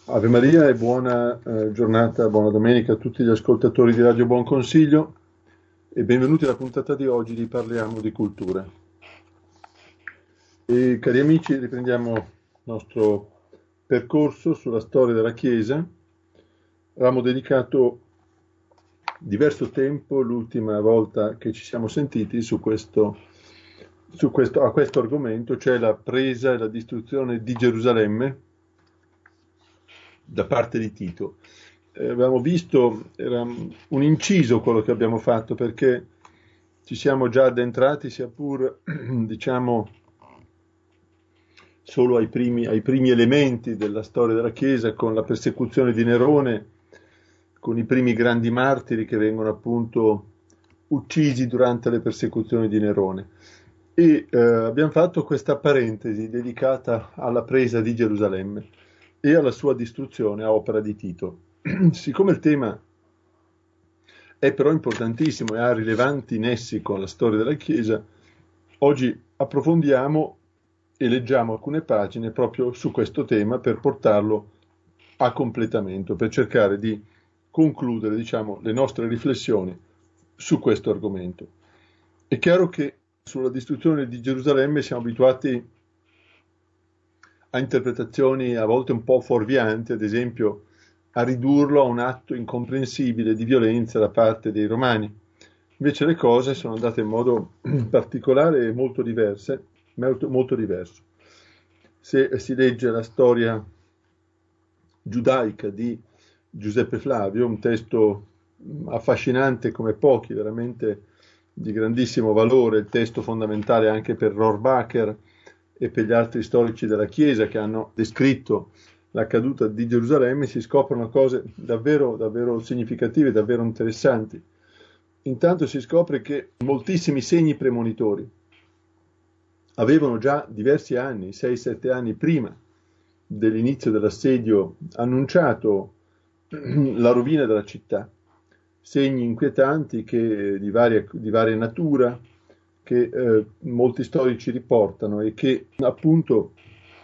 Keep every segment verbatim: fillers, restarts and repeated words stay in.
Ave Maria e buona eh, giornata, buona domenica a tutti gli ascoltatori di Radio Buon Consiglio e benvenuti alla puntata di oggi di Parliamo di Cultura. E cari amici, riprendiamo il nostro percorso sulla storia della Chiesa. Avevamo dedicato diverso tempo l'ultima volta che ci siamo sentiti su questo, su questo, a questo argomento, cioè la presa e la distruzione di Gerusalemme da parte di Tito. Eh, avevamo visto, era un inciso quello che abbiamo fatto, perché ci siamo già addentrati, sia pur diciamo solo ai primi, ai primi elementi della storia della Chiesa, con la persecuzione di Nerone, con i primi grandi martiri che vengono appunto uccisi durante le persecuzioni di Nerone. E eh, abbiamo fatto questa parentesi dedicata alla presa di Gerusalemme e alla sua distruzione a opera di Tito. Siccome il tema è però importantissimo e ha rilevanti nessi con la storia della Chiesa, oggi approfondiamo e leggiamo alcune pagine proprio su questo tema per portarlo a completamento, per cercare di concludere, diciamo, le nostre riflessioni su questo argomento. È chiaro che sulla distruzione di Gerusalemme siamo abituati a interpretazioni a volte un po' fuorvianti, ad esempio a ridurlo a un atto incomprensibile di violenza da parte dei romani. Invece le cose sono andate in modo particolare e molto diverse, molto, molto diverso. Se si legge la storia giudaica di Giuseppe Flavio, un testo affascinante come pochi, veramente di grandissimo valore, il testo fondamentale anche per Rohrbacher e per gli altri storici della Chiesa che hanno descritto la caduta di Gerusalemme, si scoprono cose davvero, davvero significative, davvero interessanti. Intanto si scopre che moltissimi segni premonitori avevano già diversi anni, sei sette anni prima dell'inizio dell'assedio, annunciato la rovina della città. Segni inquietanti che, di, varia, di varia natura, che eh, molti storici riportano e che appunto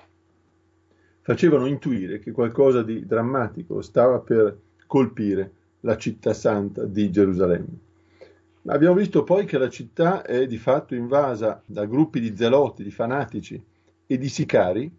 facevano intuire che qualcosa di drammatico stava per colpire la città santa di Gerusalemme. Ma abbiamo visto poi che la città è di fatto invasa da gruppi di zeloti, di fanatici e di sicari,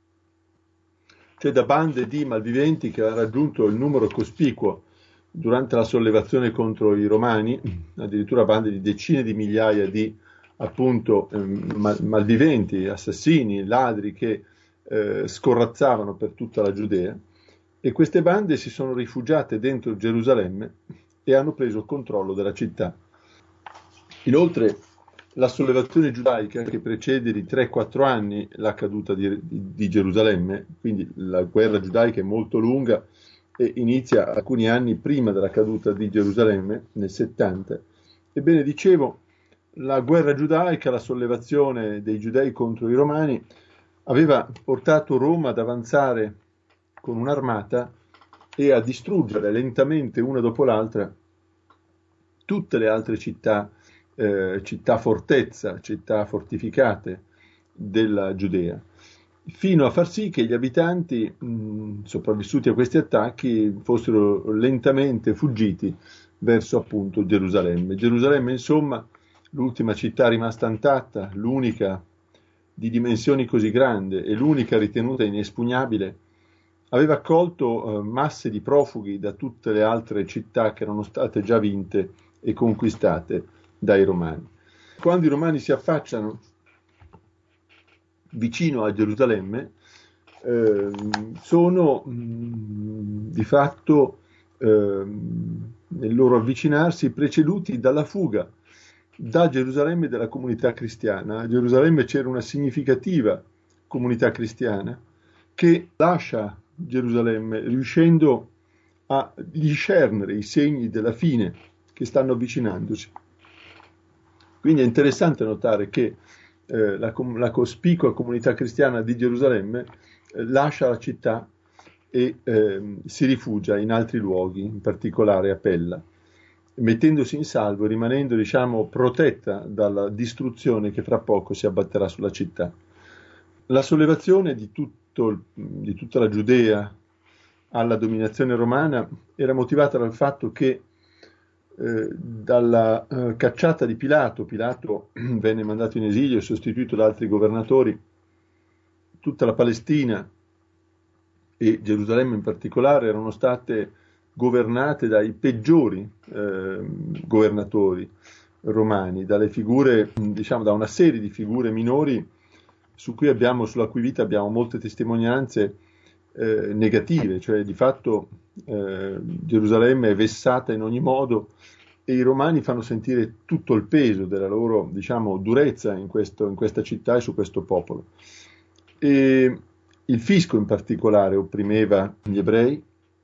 cioè da bande di malviventi che avevano raggiunto il numero cospicuo durante la sollevazione contro i romani, addirittura bande di decine di migliaia di appunto eh, malviventi, assassini, ladri che eh, scorrazzavano per tutta la Giudea, e queste bande si sono rifugiate dentro Gerusalemme e hanno preso il controllo della città. Inoltre la sollevazione giudaica che precede di tre quattro anni la caduta di, di, di Gerusalemme, quindi la guerra giudaica è molto lunga e inizia alcuni anni prima della caduta di Gerusalemme, nel settanta. Ebbene, dicevo, la guerra giudaica, la sollevazione dei giudei contro i romani, aveva portato Roma ad avanzare con un'armata e a distruggere lentamente, una dopo l'altra, tutte le altre città, eh, città fortezza, città fortificate della Giudea, fino a far sì che gli abitanti mh, sopravvissuti a questi attacchi fossero lentamente fuggiti verso appunto Gerusalemme. Gerusalemme, insomma, l'ultima città rimasta intatta, l'unica di dimensioni così grandi e l'unica ritenuta inespugnabile, aveva accolto eh, masse di profughi da tutte le altre città che erano state già vinte e conquistate dai romani. Quando i romani si affacciano vicino a Gerusalemme, eh, sono mh, di fatto eh, nel loro avvicinarsi preceduti dalla fuga da Gerusalemme della comunità cristiana. A Gerusalemme c'era una significativa comunità cristiana che lascia Gerusalemme riuscendo a discernere i segni della fine che stanno avvicinandosi. Quindi è interessante notare che eh, la, la cospicua comunità cristiana di Gerusalemme eh, lascia la città e eh, si rifugia in altri luoghi, in particolare a Pella, mettendosi in salvo e rimanendo, diciamo, protetta dalla distruzione che fra poco si abbatterà sulla città. La sollevazione di, tutto, di tutta la Giudea alla dominazione romana era motivata dal fatto che eh, dalla eh, cacciata di Pilato, Pilato venne mandato in esilio e sostituito da altri governatori, tutta la Palestina e Gerusalemme in particolare erano state governate dai peggiori eh, governatori romani, dalle figure, diciamo, da una serie di figure minori su cui abbiamo, sulla cui vita abbiamo molte testimonianze eh, negative, cioè di fatto eh, Gerusalemme è vessata in ogni modo e i romani fanno sentire tutto il peso della loro, diciamo, durezza in, questo, in questa città e su questo popolo. E il fisco in particolare opprimeva gli ebrei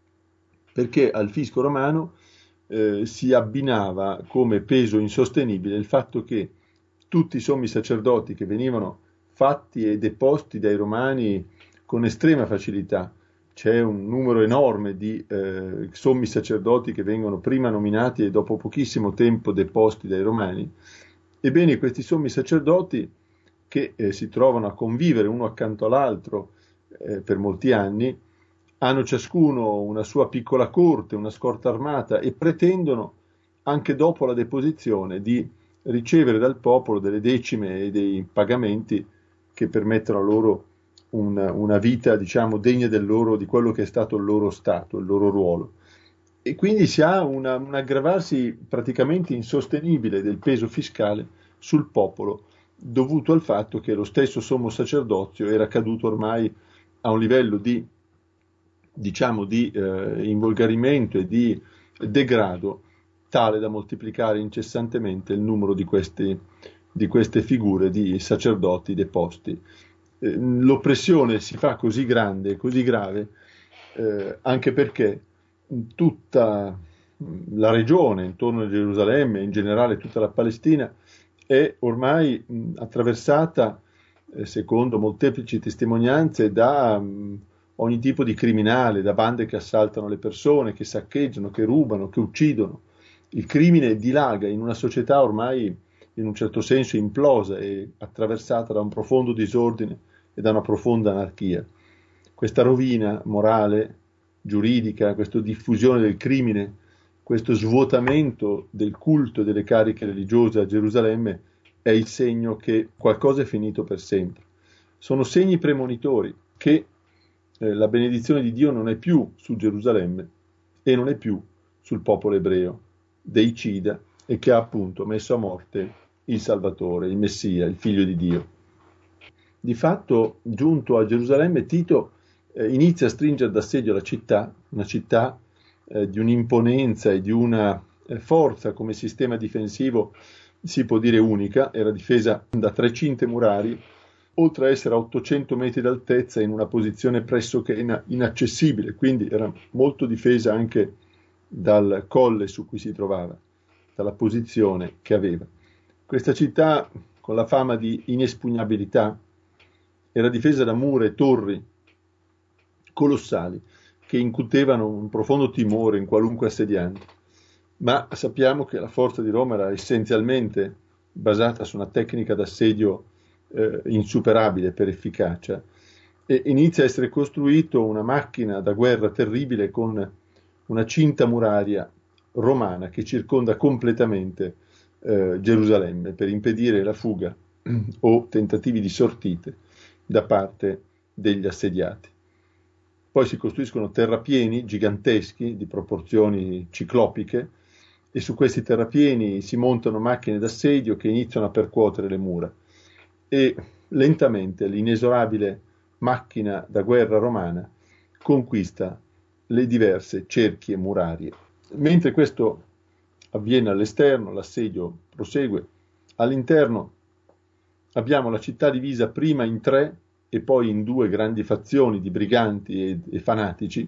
perché al fisco romano eh, si abbinava come peso insostenibile il fatto che tutti i sommi sacerdoti che venivano fatti e deposti dai romani con estrema facilità, c'è un numero enorme di eh, sommi sacerdoti che vengono prima nominati e dopo pochissimo tempo deposti dai romani, ebbene questi sommi sacerdoti che eh, si trovano a convivere uno accanto all'altro eh, per molti anni, hanno ciascuno una sua piccola corte, una scorta armata e pretendono anche dopo la deposizione di ricevere dal popolo delle decime e dei pagamenti che permettono loro una, una vita, diciamo, degna del loro, di quello che è stato il loro stato, il loro ruolo. E quindi si ha una, un aggravarsi praticamente insostenibile del peso fiscale sul popolo, dovuto al fatto che lo stesso sommo sacerdozio era caduto ormai a un livello di, diciamo, di eh, involgarimento e di degrado tale da moltiplicare incessantemente il numero di queste, di queste figure di sacerdoti deposti. Eh, l'oppressione si fa così grande, così grave, eh, anche perché tutta la regione intorno a Gerusalemme, in generale tutta la Palestina, è ormai mh, attraversata, eh, secondo molteplici testimonianze, da mh, ogni tipo di criminale, da bande che assaltano le persone, che saccheggiano, che rubano, che uccidono. Il crimine dilaga in una società ormai in un certo senso implosa e attraversata da un profondo disordine e da una profonda anarchia. Questa rovina morale, giuridica, questa diffusione del crimine, questo svuotamento del culto e delle cariche religiose a Gerusalemme è il segno che qualcosa è finito per sempre. Sono segni premonitori che eh, la benedizione di Dio non è più su Gerusalemme e non è più sul popolo ebreo, deicida, e che ha appunto messo a morte il Salvatore, il Messia, il Figlio di Dio. Di fatto, giunto a Gerusalemme, Tito eh, inizia a stringere d'assedio la città, una città eh, di un'imponenza e di una eh, forza come sistema difensivo, si può dire unica, era difesa da tre cinte murarie, oltre a essere a ottocento metri d'altezza in una posizione pressoché ina- inaccessibile, quindi era molto difesa anche dal colle su cui si trovava, dalla posizione che aveva. Questa città, con la fama di inespugnabilità, era difesa da mura e torri colossali che incutevano un profondo timore in qualunque assediante. Ma sappiamo che la forza di Roma era essenzialmente basata su una tecnica d'assedio eh, insuperabile per efficacia e inizia a essere costruito una macchina da guerra terribile con una cinta muraria romana che circonda completamente eh, Gerusalemme per impedire la fuga o tentativi di sortite da parte degli assediati. Poi si costruiscono terrapieni giganteschi di proporzioni ciclopiche e su questi terrapieni si montano macchine d'assedio che iniziano a percuotere le mura e lentamente l'inesorabile macchina da guerra romana conquista le diverse cerchie murarie. Mentre questo avviene all'esterno, l'assedio prosegue, all'interno abbiamo la città divisa prima in tre e poi in due grandi fazioni di briganti e, e fanatici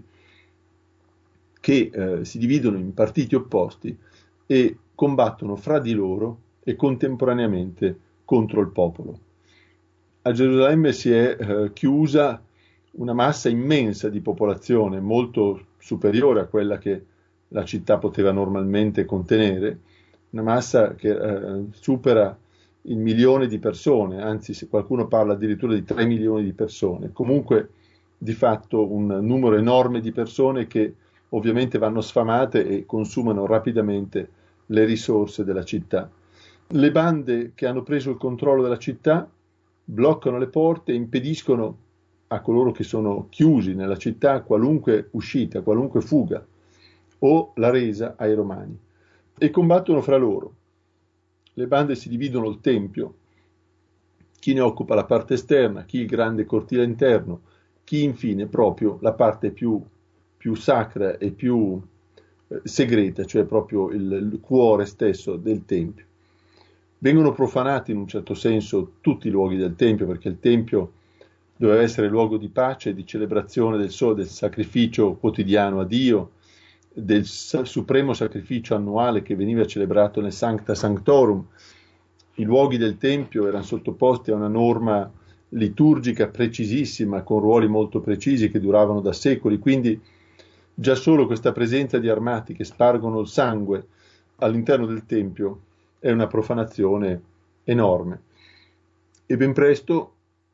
che eh, si dividono in partiti opposti e combattono fra di loro e contemporaneamente contro il popolo. A Gerusalemme si è eh, chiusa una massa immensa di popolazione, molto superiore a quella che la città poteva normalmente contenere, una massa che eh, supera il milione di persone, anzi se qualcuno parla addirittura di tre milioni di persone. Comunque di fatto un numero enorme di persone che ovviamente vanno sfamate e consumano rapidamente le risorse della città. Le bande che hanno preso il controllo della città bloccano le porte e impediscono a coloro che sono chiusi nella città qualunque uscita, qualunque fuga o la resa ai romani, e combattono fra loro. Le bande si dividono il tempio, chi ne occupa la parte esterna, chi il grande cortile interno, chi infine proprio la parte più, più sacra e più eh, segreta, cioè proprio il, il cuore stesso del tempio. Vengono profanati in un certo senso tutti i luoghi del tempio, perché il tempio doveva essere luogo di pace e di celebrazione del, so, del sacrificio quotidiano a Dio, del sa- supremo sacrificio annuale che veniva celebrato nel Sancta Sanctorum. I luoghi del Tempio erano sottoposti a una norma liturgica precisissima, con ruoli molto precisi che duravano da secoli, quindi già solo questa presenza di armati che spargono il sangue all'interno del Tempio è una profanazione enorme. E ben presto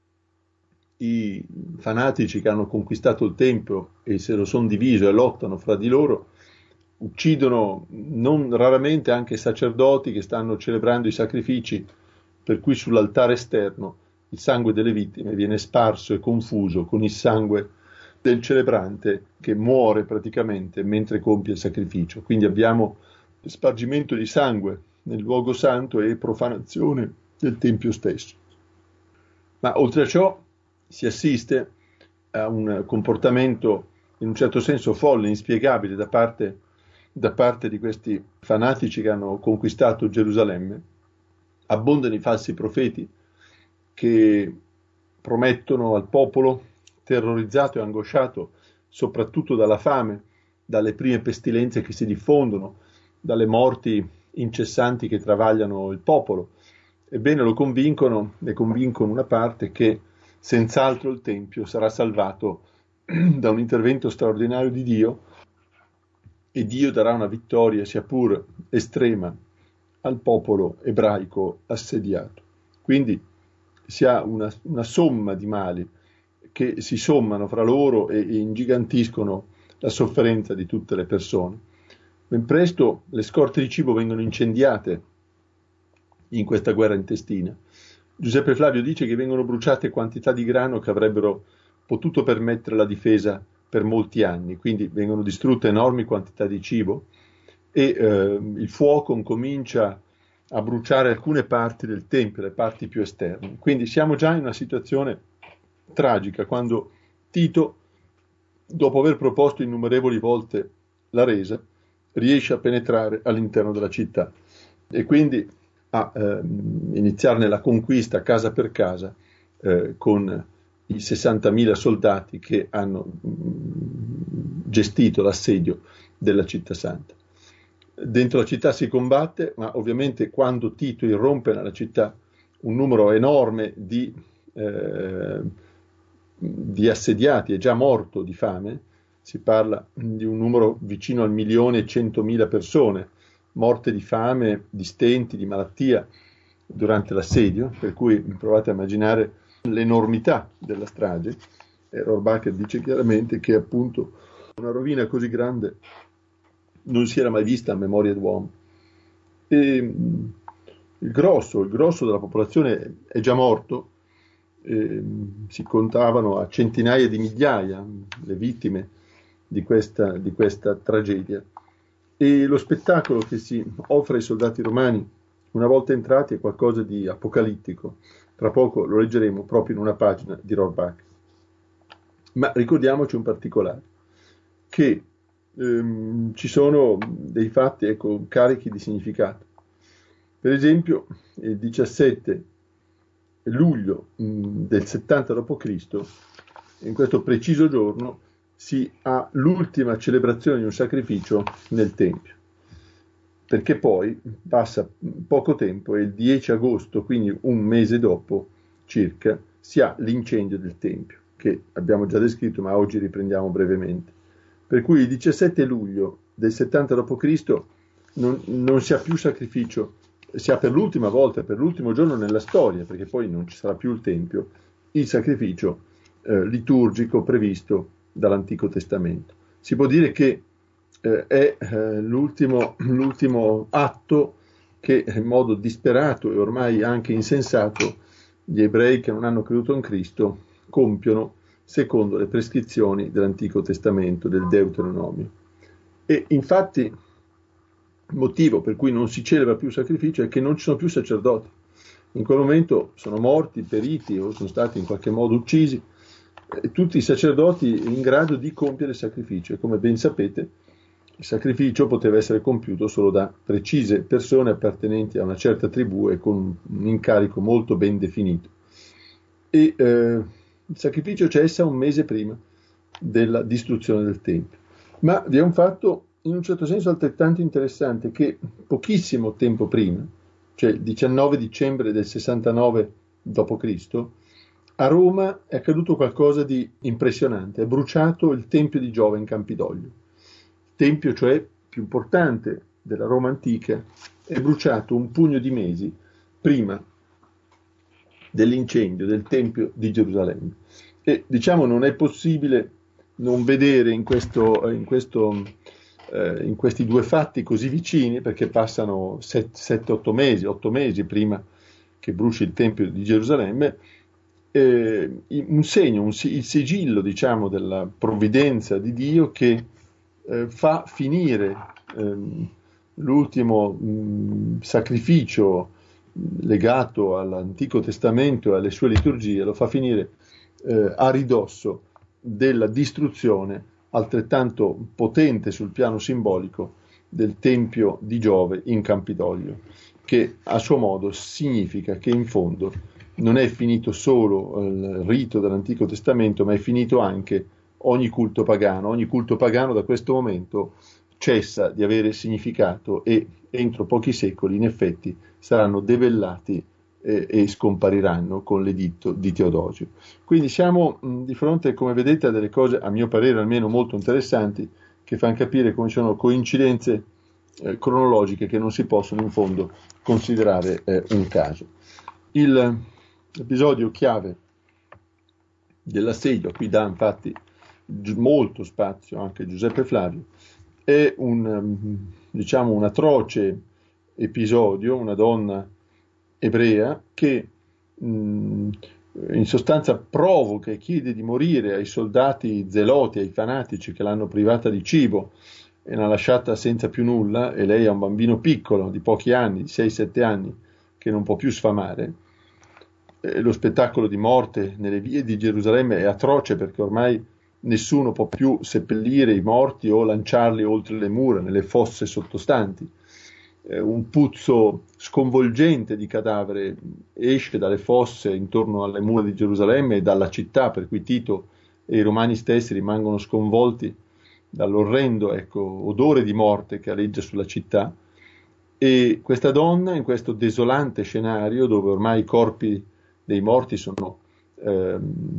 i fanatici che hanno conquistato il Tempio e se lo sono diviso e lottano fra di loro, uccidono non raramente anche sacerdoti che stanno celebrando i sacrifici, per cui sull'altare esterno il sangue delle vittime viene sparso e confuso con il sangue del celebrante che muore praticamente mentre compie il sacrificio. Quindi abbiamo spargimento di sangue nel luogo santo e profanazione del Tempio stesso. Ma oltre a ciò si assiste a un comportamento in un certo senso folle, inspiegabile da parte, da parte di questi fanatici che hanno conquistato Gerusalemme. Abbondano i falsi profeti che promettono al popolo, terrorizzato e angosciato soprattutto dalla fame, dalle prime pestilenze che si diffondono, dalle morti incessanti che travagliano il popolo. Ebbene lo convincono, ne convincono una parte che senz'altro il Tempio sarà salvato da un intervento straordinario di Dio e Dio darà una vittoria, sia pur estrema, al popolo ebraico assediato. Quindi si ha una, una somma di mali che si sommano fra loro e, e ingigantiscono la sofferenza di tutte le persone. Ben presto le scorte di cibo vengono incendiate in questa guerra intestina. Giuseppe Flavio dice che vengono bruciate quantità di grano che avrebbero potuto permettere la difesa per molti anni, quindi vengono distrutte enormi quantità di cibo e eh, il fuoco incomincia a bruciare alcune parti del tempio, le parti più esterne. Quindi siamo già in una situazione tragica quando Tito, dopo aver proposto innumerevoli volte la resa, riesce a penetrare all'interno della città e quindi a eh, iniziarne la conquista casa per casa eh, con i sessantamila soldati che hanno mh, gestito l'assedio della città santa. Dentro la città si combatte, ma ovviamente quando Tito irrompe nella città un numero enorme di, eh, di assediati è già morto di fame, si parla di un numero vicino al milione e centomila persone morte di fame, di stenti, di malattia durante l'assedio, per cui provate a immaginare l'enormità della strage. E Rohrbacher dice chiaramente che appunto una rovina così grande non si era mai vista a memoria d'uomo. E il grosso, il grosso della popolazione è già morto, e si contavano a centinaia di migliaia le vittime di questa, di questa tragedia. E lo spettacolo che si offre ai soldati romani una volta entrati è qualcosa di apocalittico. Tra poco lo leggeremo proprio in una pagina di Rohrbacher. Ma ricordiamoci un particolare, che ehm, ci sono dei fatti ecco, carichi di significato. Per esempio, il diciassette luglio mh, del settanta dopo Cristo, in questo preciso giorno, si ha l'ultima celebrazione di un sacrificio nel Tempio, perché poi passa poco tempo e il dieci agosto, quindi un mese dopo circa, si ha l'incendio del Tempio, che abbiamo già descritto, ma oggi riprendiamo brevemente. Per cui il diciassette luglio del settanta dopo Cristo non, non si ha più sacrificio, si ha per l'ultima volta, per l'ultimo giorno nella storia, perché poi non ci sarà più il Tempio, il sacrificio eh, liturgico previsto dall'Antico Testamento. Si può dire che eh, è eh, l'ultimo, l'ultimo atto che in modo disperato e ormai anche insensato gli ebrei che non hanno creduto in Cristo compiono secondo le prescrizioni dell'Antico Testamento, del Deuteronomio. E infatti il motivo per cui non si celebra più il sacrificio è che non ci sono più sacerdoti. In quel momento sono morti, periti o sono stati in qualche modo uccisi eh, tutti i sacerdoti in grado di compiere il sacrificio. E come ben sapete, il sacrificio poteva essere compiuto solo da precise persone appartenenti a una certa tribù e con un incarico molto ben definito. E eh, il sacrificio cessa un mese prima della distruzione del Tempio. Ma vi è un fatto in un certo senso altrettanto interessante, che pochissimo tempo prima, cioè il diciannove dicembre del sessantanove dopo Cristo, a Roma è accaduto qualcosa di impressionante. È bruciato il Tempio di Giove in Campidoglio. Il tempio, cioè, più importante della Roma antica, è bruciato un pugno di mesi prima dell'incendio del Tempio di Gerusalemme. E diciamo non è possibile non vedere in, questo, in, questo, eh, in questi due fatti così vicini, perché passano sette otto mesi, otto mesi prima che bruci il Tempio di Gerusalemme, eh, un segno, un, il sigillo, diciamo, della provvidenza di Dio che eh, fa finire ehm, l'ultimo mh, sacrificio legato all'Antico Testamento e alle sue liturgie, lo fa finire eh, a ridosso della distruzione altrettanto potente sul piano simbolico del Tempio di Giove in Campidoglio, che a suo modo significa che in fondo non è finito solo il rito dell'Antico Testamento, ma è finito anche ogni culto pagano. Ogni culto pagano da questo momento cessa di avere significato e entro pochi secoli in effetti saranno debellati eh, e scompariranno con l'editto di Teodosio. Quindi siamo mh, di fronte, come vedete, a delle cose, a mio parere almeno molto interessanti, che fanno capire come ci sono coincidenze eh, cronologiche che non si possono in fondo considerare eh, un caso. Il, l'episodio chiave dell'assedio, a cui dà infatti molto spazio anche Giuseppe Flavio, è un, diciamo, un atroce episodio, una donna ebrea che mh, in sostanza provoca e chiede di morire ai soldati zeloti, ai fanatici che l'hanno privata di cibo e l'ha lasciata senza più nulla, e lei ha un bambino piccolo di pochi anni, di sei sette anni, che non può più sfamare. E lo spettacolo di morte nelle vie di Gerusalemme è atroce, perché ormai nessuno può più seppellire i morti o lanciarli oltre le mura, nelle fosse sottostanti. Eh, un puzzo sconvolgente di cadavere esce dalle fosse intorno alle mura di Gerusalemme e dalla città, per cui Tito e i romani stessi rimangono sconvolti dall'orrendo, ecco, odore di morte che aleggia sulla città. E questa donna, in questo desolante scenario, dove ormai i corpi dei morti sono Eh,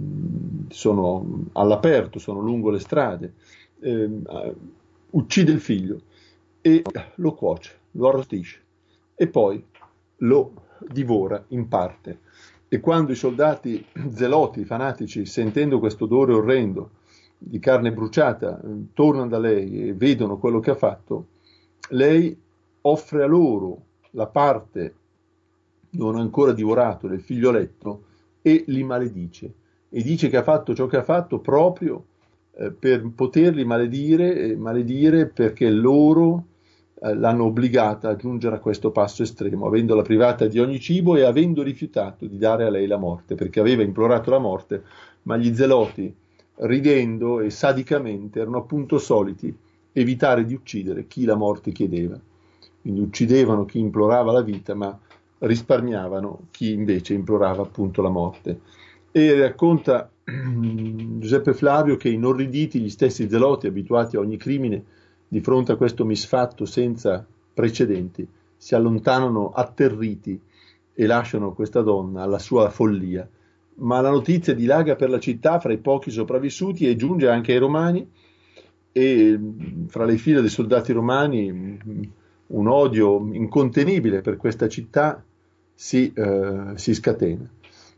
sono all'aperto, sono lungo le strade, eh, uccide il figlio e lo cuoce, lo arrostisce e poi lo divora in parte. E quando i soldati zeloti, fanatici, sentendo questo odore orrendo di carne bruciata, tornano da lei e vedono quello che ha fatto, lei offre a loro la parte non ancora divorato del figlioletto e li maledice, e dice che ha fatto ciò che ha fatto proprio eh, per poterli maledire, eh, maledire perché loro eh, l'hanno obbligata a giungere a questo passo estremo, avendola privata di ogni cibo e avendo rifiutato di dare a lei la morte, perché aveva implorato la morte, ma gli zeloti, ridendo e sadicamente, erano appunto soliti evitare di uccidere chi la morte chiedeva. Quindi uccidevano chi implorava la vita, ma risparmiavano chi invece implorava appunto la morte. E racconta Giuseppe Flavio che inorriditi gli stessi zeloti, abituati a ogni crimine, di fronte a questo misfatto senza precedenti, si allontanano atterriti e lasciano questa donna alla sua follia. Ma la notizia dilaga per la città fra i pochi sopravvissuti e giunge anche ai romani, e fra le file dei soldati romani un odio incontenibile per questa città si, eh, si scatena.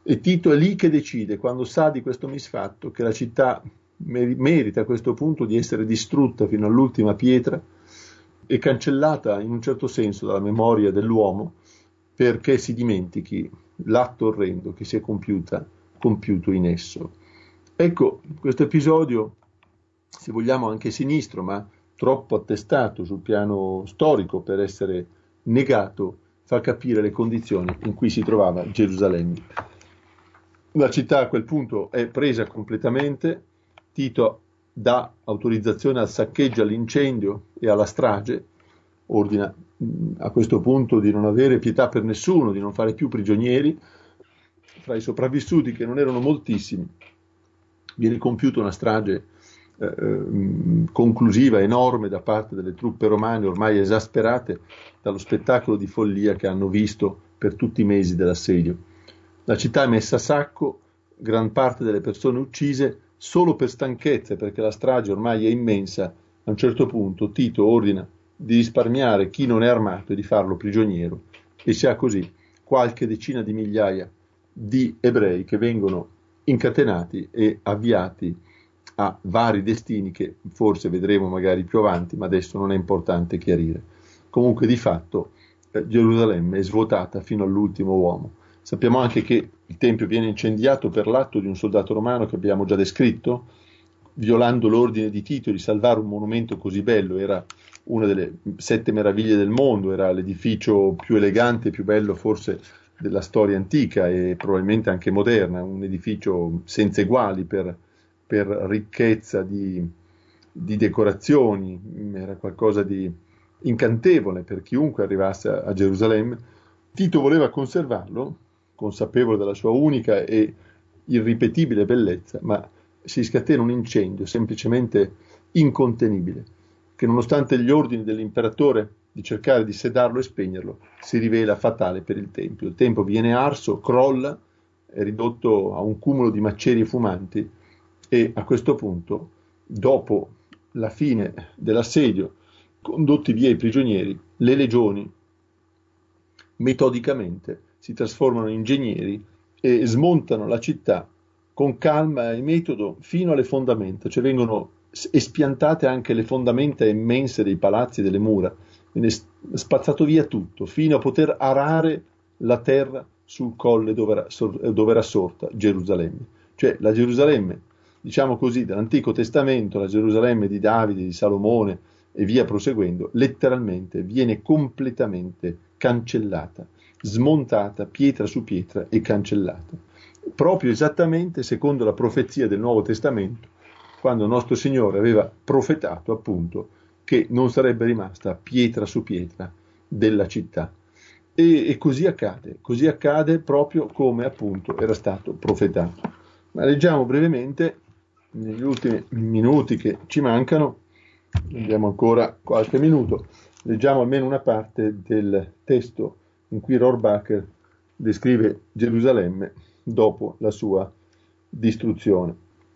E Tito è lì che decide, quando sa di questo misfatto, che la città merita a questo punto di essere distrutta fino all'ultima pietra e cancellata in un certo senso dalla memoria dell'uomo, perché si dimentichi l'atto orrendo che si è compiuta, compiuto in esso. Ecco, questo episodio, se vogliamo anche sinistro, ma troppo attestato sul piano storico per essere negato, fa capire le condizioni in cui si trovava Gerusalemme. La città a quel punto è presa completamente, Tito dà autorizzazione al saccheggio, all'incendio e alla strage, ordina a questo punto di non avere pietà per nessuno, di non fare più prigionieri. Fra i sopravvissuti, che non erano moltissimi, viene compiuta una strage eh, conclusiva, enorme, da parte delle truppe romane, ormai esasperate dallo spettacolo di follia che hanno visto per tutti i mesi dell'assedio. La città è messa a sacco, gran parte delle persone uccise solo per stanchezza, perché la strage ormai è immensa. A un certo punto Tito ordina di risparmiare chi non è armato e di farlo prigioniero, e si ha così qualche decina di migliaia di ebrei che vengono incatenati e avviati a vari destini che forse vedremo magari più avanti, ma adesso non è importante chiarire. Comunque di fatto eh, Gerusalemme è svuotata fino all'ultimo uomo. Sappiamo anche che il Tempio viene incendiato per l'atto di un soldato romano che abbiamo già descritto, violando l'ordine di Tito di salvare un monumento così bello. Era una delle sette meraviglie del mondo, era l'edificio più elegante e più bello forse della storia antica e probabilmente anche moderna, un edificio senza eguali per, per ricchezza di, di decorazioni, era qualcosa di incantevole per chiunque arrivasse a, a Gerusalemme. Tito voleva conservarlo, consapevole della sua unica e irripetibile bellezza, ma si scatena un incendio semplicemente incontenibile, che nonostante gli ordini dell'imperatore di cercare di sedarlo e spegnerlo, si rivela fatale per il Tempio. Il Tempio viene arso, crolla, è ridotto a un cumulo di macerie fumanti e a questo punto, dopo la fine dell'assedio, condotti via i prigionieri, le legioni metodicamente si trasformano in ingegneri e smontano la città con calma e metodo fino alle fondamenta, cioè vengono espiantate anche le fondamenta immense dei palazzi e delle mura, viene spazzato via tutto, fino a poter arare la terra sul colle dove era, dove era sorta Gerusalemme. Cioè la Gerusalemme, diciamo così, dell'Antico Testamento, la Gerusalemme di Davide, di Salomone e via proseguendo, letteralmente viene completamente cancellata, smontata pietra su pietra e cancellata. Proprio esattamente secondo la profezia del Nuovo Testamento, quando il nostro Signore aveva profetato appunto che non sarebbe rimasta pietra su pietra della città. E, e così accade, così accade proprio come appunto era stato profetato. Ma leggiamo brevemente, negli ultimi minuti che ci mancano, abbiamo ancora qualche minuto, leggiamo almeno una parte del testo in cui Rohrbacher descrive Gerusalemme dopo la sua distruzione.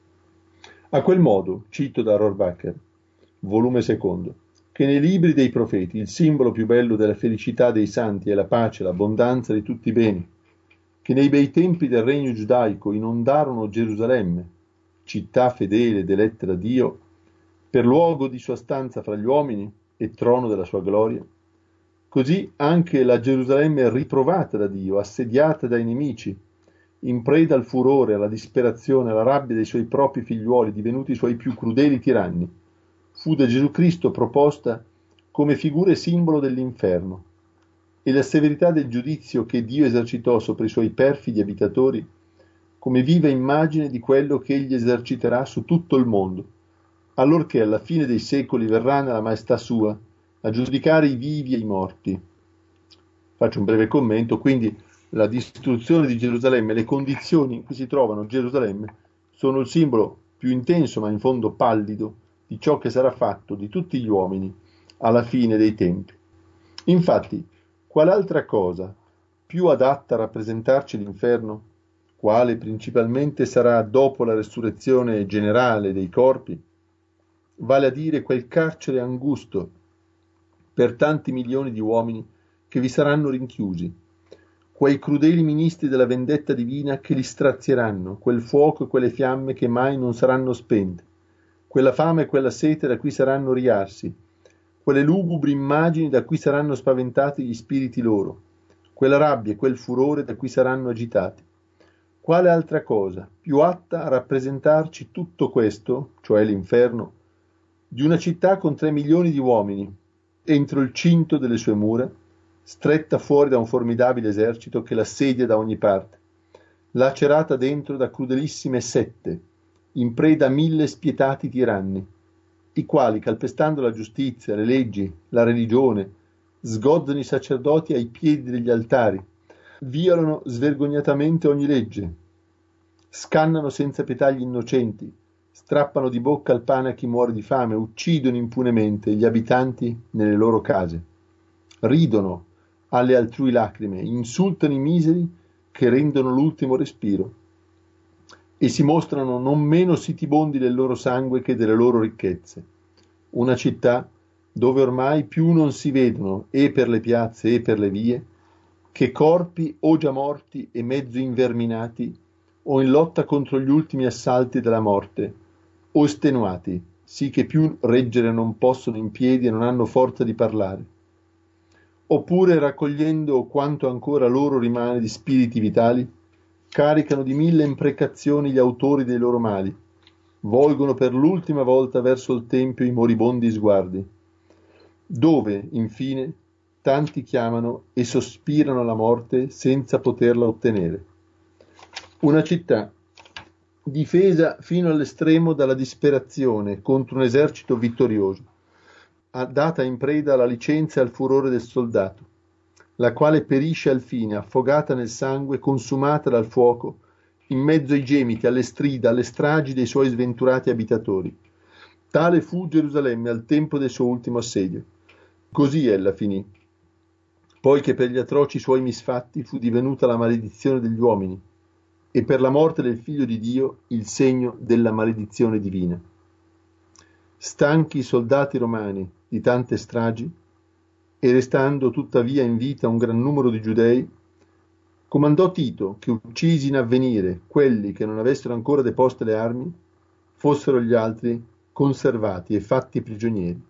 A quel modo, cito da Rohrbacher, volume secondo, che nei libri dei profeti il simbolo più bello della felicità dei santi è la pace, l'abbondanza di tutti i beni, che nei bei tempi del regno giudaico inondarono Gerusalemme, città fedele ed eletta da Dio, per luogo di sua stanza fra gli uomini e trono della sua gloria. Così anche la Gerusalemme riprovata da Dio, assediata dai nemici, in preda al furore, alla disperazione, alla rabbia dei suoi propri figliuoli, divenuti i suoi più crudeli tiranni, fu da Gesù Cristo proposta come figura e simbolo dell'inferno, e la severità del giudizio che Dio esercitò sopra i suoi perfidi abitatori, come viva immagine di quello che egli eserciterà su tutto il mondo, allorché alla fine dei secoli verrà nella maestà sua a giudicare i vivi e i morti. Faccio un breve commento, quindi la distruzione di Gerusalemme, le condizioni in cui si trovano Gerusalemme, sono il simbolo più intenso, ma in fondo pallido, di ciò che sarà fatto di tutti gli uomini alla fine dei tempi. Infatti, quale altra cosa più adatta a rappresentarci l'inferno, quale principalmente sarà dopo la resurrezione generale dei corpi, vale a dire quel carcere angusto per tanti milioni di uomini che vi saranno rinchiusi, quei crudeli ministri della vendetta divina che li strazieranno, quel fuoco e quelle fiamme che mai non saranno spente, quella fame e quella sete da cui saranno riarsi, quelle lugubri immagini da cui saranno spaventati gli spiriti loro, quella rabbia e quel furore da cui saranno agitati. Quale altra cosa, più atta a rappresentarci tutto questo, cioè l'inferno, di una città con tre milioni di uomini, entro il cinto delle sue mura, stretta fuori da un formidabile esercito che l'assedia da ogni parte, lacerata dentro da crudelissime sette, in preda a mille spietati tiranni, i quali, calpestando la giustizia, le leggi, la religione, sgozzano i sacerdoti ai piedi degli altari, violano svergognatamente ogni legge, scannano senza pietà gli innocenti, strappano di bocca il pane a chi muore di fame, uccidono impunemente gli abitanti nelle loro case, ridono alle altrui lacrime, insultano i miseri che rendono l'ultimo respiro e si mostrano non meno sitibondi del loro sangue che delle loro ricchezze. Una città dove ormai più non si vedono, e per le piazze e per le vie, che corpi o già morti e mezzo inverminati o in lotta contro gli ultimi assalti della morte, o estenuati, sì che più reggere non possono in piedi e non hanno forza di parlare. Oppure, raccogliendo quanto ancora loro rimane di spiriti vitali, caricano di mille imprecazioni gli autori dei loro mali, volgono per l'ultima volta verso il tempio i moribondi sguardi, dove, infine, tanti chiamano e sospirano la morte senza poterla ottenere. Una città difesa fino all'estremo dalla disperazione contro un esercito vittorioso, data in preda alla licenza e al furore del soldato, la quale perisce al fine, affogata nel sangue, consumata dal fuoco, in mezzo ai gemiti, alle strida, alle stragi dei suoi sventurati abitatori. Tale fu Gerusalemme al tempo del suo ultimo assedio. Così ella finì, poi che per gli atroci suoi misfatti fu divenuta la maledizione degli uomini, e per la morte del Figlio di Dio il segno della maledizione divina. Stanchi i soldati romani di tante stragi, e restando tuttavia in vita un gran numero di giudei, comandò Tito che, uccisi in avvenire quelli che non avessero ancora deposte le armi, fossero gli altri conservati e fatti prigionieri.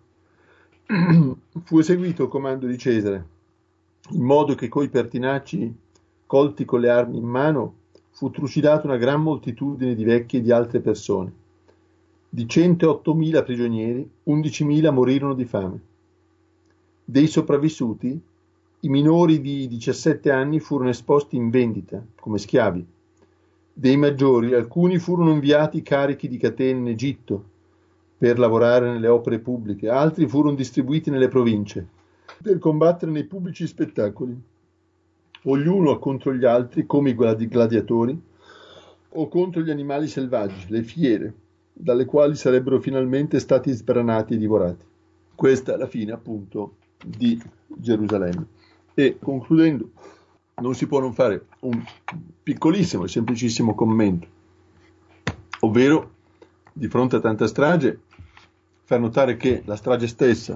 Fu eseguito il comando di Cesare, in modo che coi pertinaci, colti con le armi in mano, fu trucidata una gran moltitudine di vecchi e di altre persone. Di centoottomila prigionieri, undicimila morirono di fame. Dei sopravvissuti, i minori di diciassette anni furono esposti in vendita come schiavi. Dei maggiori, alcuni furono inviati carichi di catene in Egitto per lavorare nelle opere pubbliche, altri furono distribuiti nelle province per combattere nei pubblici spettacoli, ognuno contro gli altri come i gladiatori o contro gli animali selvaggi, le fiere, dalle quali sarebbero finalmente stati sbranati e divorati. Questa è la fine, appunto, di Gerusalemme. E concludendo, non si può non fare un piccolissimo e semplicissimo commento, ovvero, di fronte a tanta strage, far notare che la strage stessa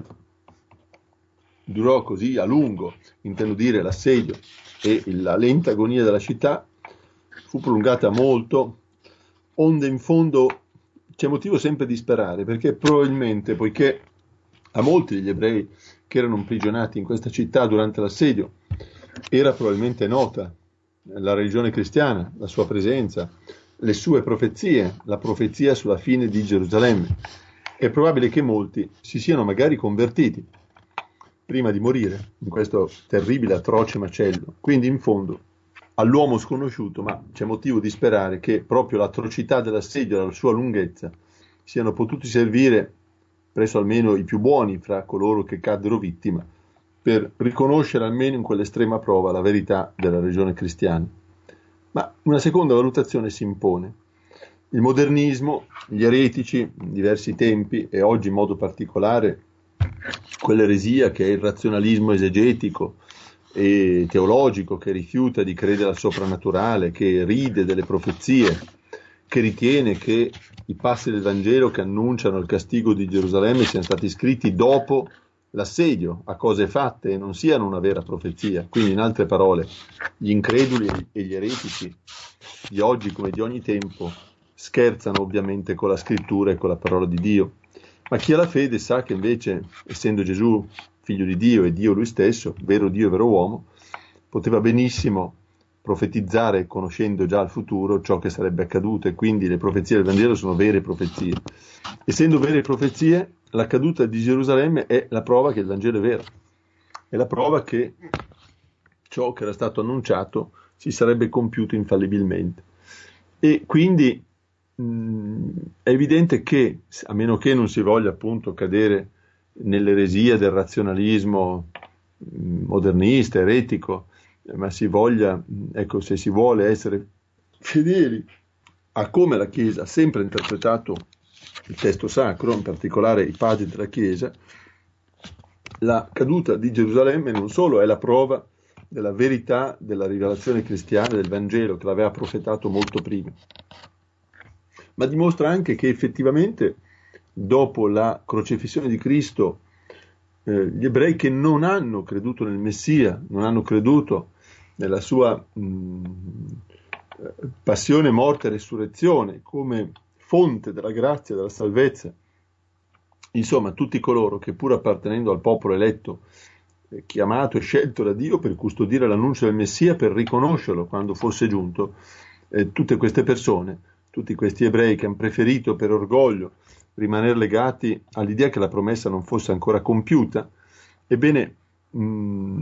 durò così a lungo, intendo dire l'assedio e la lenta agonia della città, fu prolungata molto, onde in fondo c'è motivo sempre di sperare, perché probabilmente, poiché a molti degli ebrei che erano imprigionati in questa città durante l'assedio era probabilmente nota la religione cristiana, la sua presenza, le sue profezie, la profezia sulla fine di Gerusalemme, è probabile che molti si siano magari convertiti prima di morire in questo terribile, atroce macello. Quindi in fondo all'uomo sconosciuto, ma c'è motivo di sperare che proprio l'atrocità dell'assedio e la sua lunghezza siano potuti servire presso almeno i più buoni fra coloro che caddero vittima, per riconoscere almeno in quell'estrema prova la verità della religione cristiana. Ma una seconda valutazione si impone. Il modernismo, gli eretici in diversi tempi, e oggi in modo particolare quell'eresia che è il razionalismo esegetico e teologico, che rifiuta di credere al soprannaturale, che ride delle profezie, che ritiene che i passi del Vangelo che annunciano il castigo di Gerusalemme siano stati scritti dopo l'assedio a cose fatte e non siano una vera profezia. Quindi, in altre parole, gli increduli e gli eretici di oggi come di ogni tempo scherzano ovviamente con la scrittura e con la parola di Dio, ma chi ha la fede sa che invece, essendo Gesù figlio di Dio e Dio lui stesso, vero Dio e vero uomo, poteva benissimo profetizzare conoscendo già il futuro ciò che sarebbe accaduto, e quindi le profezie del Vangelo sono vere profezie. Essendo vere profezie, la caduta di Gerusalemme è la prova che il Vangelo è vero, è la prova che ciò che era stato annunciato si sarebbe compiuto infallibilmente. E quindi mh, è evidente che, a meno che non si voglia appunto cadere nell'eresia del razionalismo mh, modernista, eretico, ma si voglia, ecco, se si vuole essere fedeli a come la Chiesa ha sempre interpretato il testo sacro, in particolare i padri della Chiesa, la caduta di Gerusalemme non solo è la prova della verità della rivelazione cristiana del Vangelo che l'aveva profetato molto prima, ma dimostra anche che effettivamente dopo la crocifissione di Cristo eh, gli ebrei che non hanno creduto nel Messia, non hanno creduto nella sua mh, passione, morte e resurrezione come fonte della grazia e della salvezza, insomma tutti coloro che pur appartenendo al popolo eletto, eh, chiamato e scelto da Dio per custodire l'annuncio del Messia, per riconoscerlo quando fosse giunto, eh, tutte queste persone, tutti questi ebrei che hanno preferito per orgoglio rimanere legati all'idea che la promessa non fosse ancora compiuta, ebbene mh,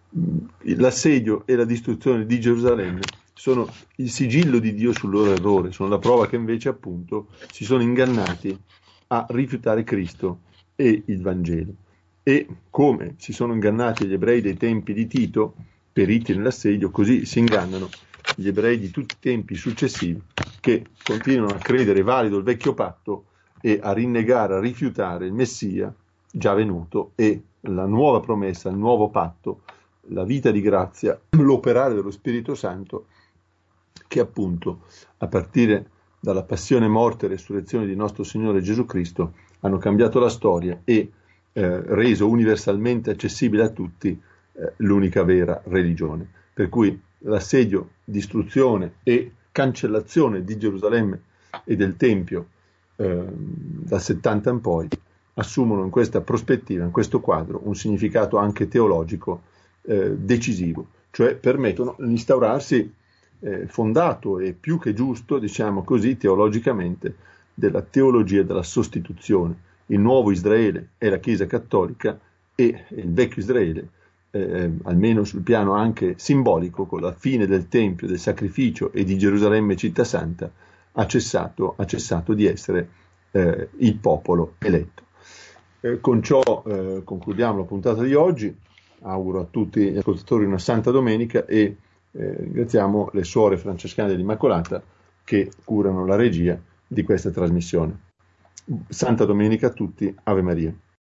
l'assedio e la distruzione di Gerusalemme sono il sigillo di Dio sul loro errore, sono la prova che invece appunto si sono ingannati a rifiutare Cristo e il Vangelo. E come si sono ingannati gli ebrei dei tempi di Tito, periti nell'assedio, così si ingannano gli ebrei di tutti i tempi successivi che continuano a credere valido il vecchio patto e a rinnegare, a rifiutare il Messia già venuto e la nuova promessa, il nuovo patto, la vita di grazia, l'operare dello Spirito Santo, che appunto a partire dalla passione, morte e resurrezione di nostro Signore Gesù Cristo hanno cambiato la storia e eh, reso universalmente accessibile a tutti eh, l'unica vera religione. Per cui l'assedio, distruzione e cancellazione di Gerusalemme e del Tempio eh, dal settanta in poi assumono in questa prospettiva, in questo quadro, un significato anche teologico eh, decisivo, cioè permettono l'instaurarsi eh, fondato e più che giusto, diciamo così, teologicamente, della teologia della sostituzione. Il nuovo Israele è la Chiesa cattolica e il vecchio Israele, eh, almeno sul piano anche simbolico, con la fine del Tempio, del sacrificio e di Gerusalemme città santa, ha cessato, ha cessato di essere eh, il popolo eletto. Eh, con ciò eh, concludiamo la puntata di oggi. Auguro a tutti gli ascoltatori una santa domenica e eh, ringraziamo le suore francescane dell'Immacolata che curano la regia di questa trasmissione. Santa domenica a tutti, Ave Maria.